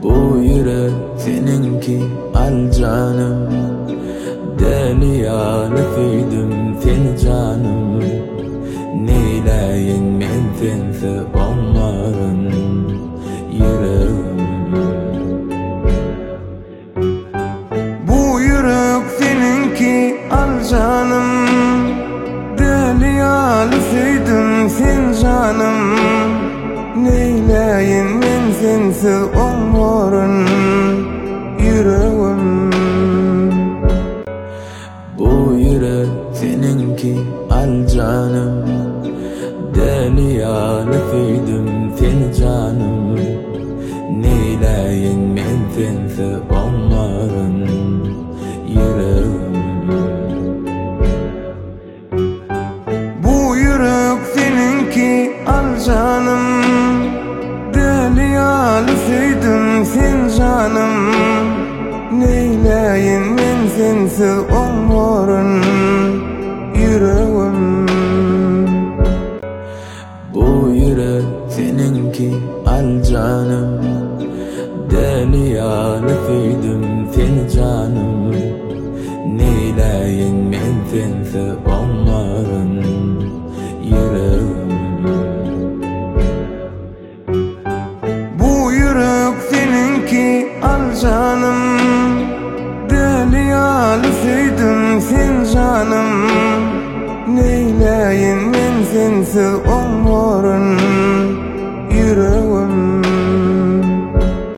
Bu yürek seninki al canım, Deliyanı feydüm fincanım. Neyleyin men sense onların yüreğim. Bu yürek seninki al canım, Deliyanı feydüm fincanım. Neyleyin men sense onların yüreğim. Bu yürek seninki al canım, Deliyanı feydüm fincanım. Neyleyin men sense onların yüreğim. Bu yürek seninki al canım, Deliyanı feydüm fincanım. Neyleyin men sense onların yüreğim. Bu yürek seninki al canım, Deliyanı feydüm fincanım. Neyleyin men sense onların yüreğim. Bu yürek seninki al canım, Deliyanı feydüm fincanım. Neyleyin men sense